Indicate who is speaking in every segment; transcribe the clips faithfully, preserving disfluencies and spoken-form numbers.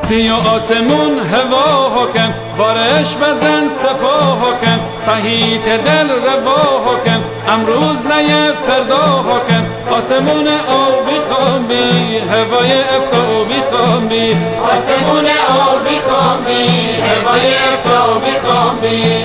Speaker 1: سی و آسمون هوا کن، بارش بزن صفا کن، بهیت دل روا کن، امروز نه فردا کن. آسمون آبی خانبی، هوای افتابی خانبی،
Speaker 2: آسمون آبی خانبی، هوای افتابی خانبی.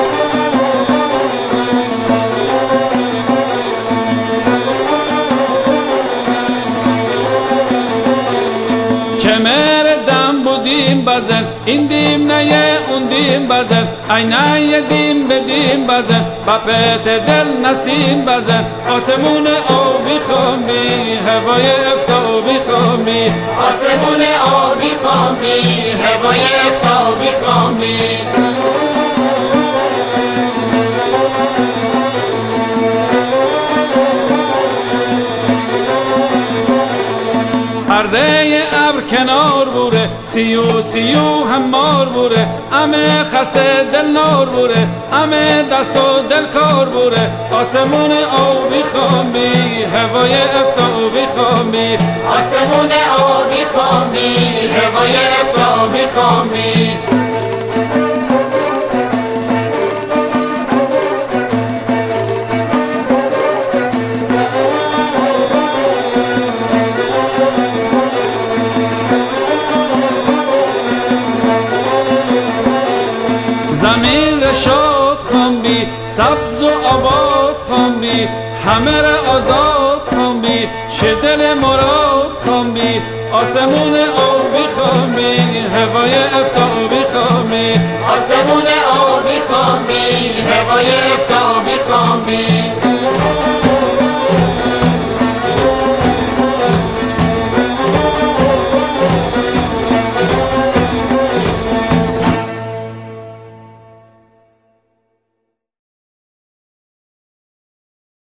Speaker 1: چمر دم بودیم بزن، این دیم نه اون دیم بزن، ای نه دیم بدیم بزن، بپت دل نسیم بزن. آسمون آبی خانبی، هوای افتابی خانبی،
Speaker 2: آسمون آبی خانبی، هوای افتابی خانبی.
Speaker 1: پرده ابر کنار بوره، سیو سیو همار بوره، همه خسته دل نار بوره، همه دست و دل کار بوره. آسمون آبی خانبی، هوای افتابی خانبی،
Speaker 2: آسمون آبی خانبی، هوای افتابی خانبی.
Speaker 1: زمین رشاد خانبی، سبز و آباد خانبی، همه را آزاد خانبی، شدل مراد خانبی. آسمون آبی خانبی، هوای افتابی خانبی،
Speaker 2: آسمون آبی خانبی، هوای افتابی خانبی.